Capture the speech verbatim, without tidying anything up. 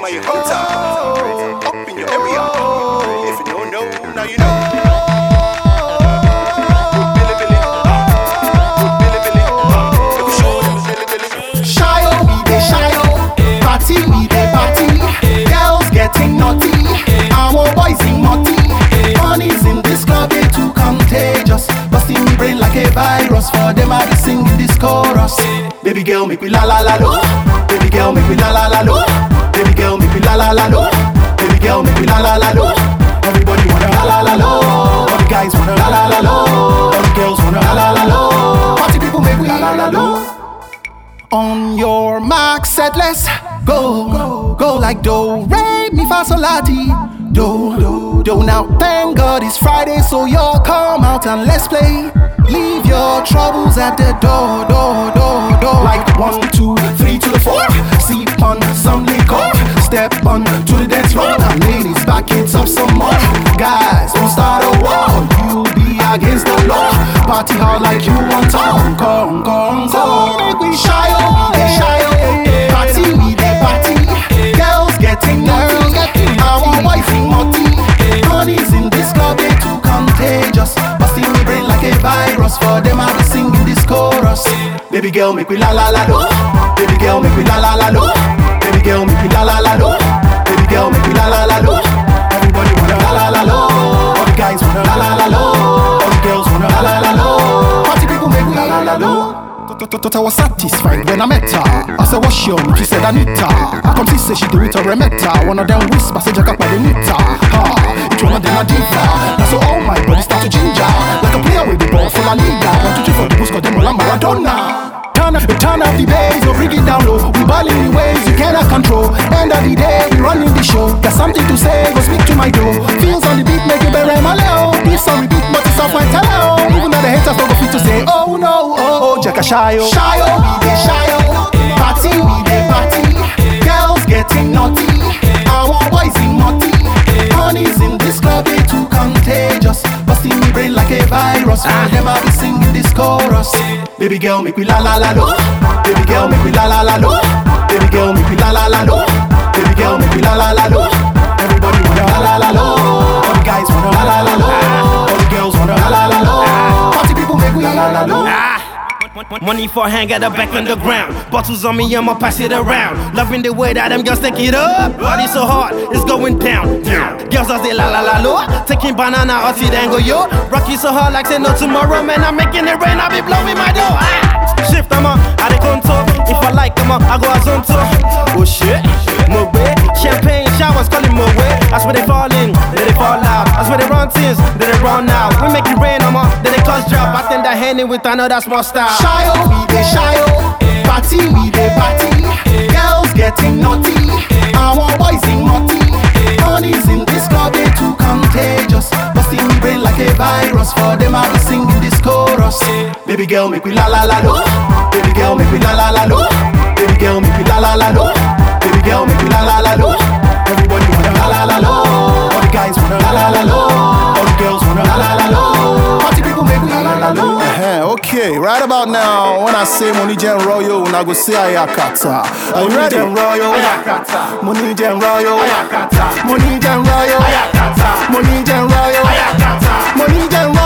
are you hunter? Up in your area. If you don't know, now you know. Billy Billy, Billy Billy, let me show you Billy Billy. Shy oh, we dey shy oh, party we dey party. Girls getting naughty, our boys in naughty. Money's in this club, they too contagious. Busting me brain like a virus. For them I be singing this chorus. Baby girl, make me la la la lo. Baby girl, make me la la la lo. Baby girl, make me la la la lo. Baby girl, make me la la la lo. Everybody wanna la la la lo. All the guys wanna la la la lo. All the girls wanna la la la lo. Party people make we la la la lo. On your mark, set, let's go. Go, go like do, re, mi, fa, sol, la, ti. Do, do, do. Now thank God it's Friday, so y'all come out and let's play. Leave your troubles at the door, door, door, door. Like one, two, three to the four. Sip on some liquor. Step on to the dance floor. Now ladies, back it up some more. Guys, don't start a war. You'll be against the law. Party hard like you want to. Come, come, come. Make we shy oh, we shy oh. Party, we dey party. Girls getting naughty. Our boys in naughty. Honey's in this club, they too contagious. Busting me brain like a virus. For them I be singing this chorus. Baby girl, make me la la la lo. Baby girl, make me la la la lo. Baby girl, make me la la la lo. Baby girl, make me la la la lo. Everybody wanna la la la lo. All the guys wanna la la la lo. All the girls wanna la la la lo. Party people make me la la la lo. Thought I was satisfied when I met her. I said, what's your name? She said, Anita. I come see say she do it or remeta. One of them whisper, say, Jack up by the nita. Ha, it's one of them a diva. Now so all my body start to ginger. Like a player with the ball full of leader. One, two, three, four, the boost got them all on Maradona. Turn up, turn up the bass, so bring it down low. We ball in the ways you cannot control. End of the day, we running the show. Got something to say, go speak to my door. Feels on the beat, make it better, my leo. This on repeat, but it's off my teleo. Even though the haters don't go fit to say, oh no, oh, oh, Jacka Shayo. Shayo, we dey shayo. Party, we dey party. Girls getting naughty. Our boys in naughty. Honey's in this club, they too contagious. Busting me brain like a virus. For them I be singing this chorus. Baby girl, make me la la la lo. Baby girl, make me la la la lo. Baby girl, make me la la la lo. Baby girl, make me la la la lo. Everybody wanna la la la lo. All the guys wanna la la la lo. All the girls wanna la la la lo. Party people make me la la la lo. Money for hand, got the back on the ground. Bottles on me, I'ma pass it around. Loving the way that them girls take it up. Body so hard, it's going down, down. Girls are say la la la lo. Taking banana, or see dango yo. Rocky so hard like say no tomorrow. Man, I'm making it rain, I be blowing my door. Ah! Shift, I'm a, I dey contour. If I like, I'm a, I go a zone tour. Oh shit, more way. Champagne showers, calling more way. That's where they fall in, then they fall out. That's where they run things, then they run out. We make it rain, I'm a, then they cause drop. I think that handing with another small style. Shayo, we dey shayo. Party, we dey party. Girls getting naughty. Our boys in naughty. Honey's in this club, they too contagious. Busting me brain like a virus. For them I be singing this chorus. Baby girl, make me la la la lo. Baby girl, make me la la la lo. Baby girl, make me la la la lo. Baby girl, make me la la la lo. Everybody wanna la la la lo. All the guys wanna la la la lo. All the girls wanna la la la lo. Party people make me la la la lo. Uh-huh, okay, right about now, when I say Money Gen Royal, I go say Ayakata. Are you ready? Money Gen Royal, Ayakata. Money Gen Royal, Ayakata. Money Gen Royal, Ayakata. Money Gen Royal, Ayakata. Money Gen Royal.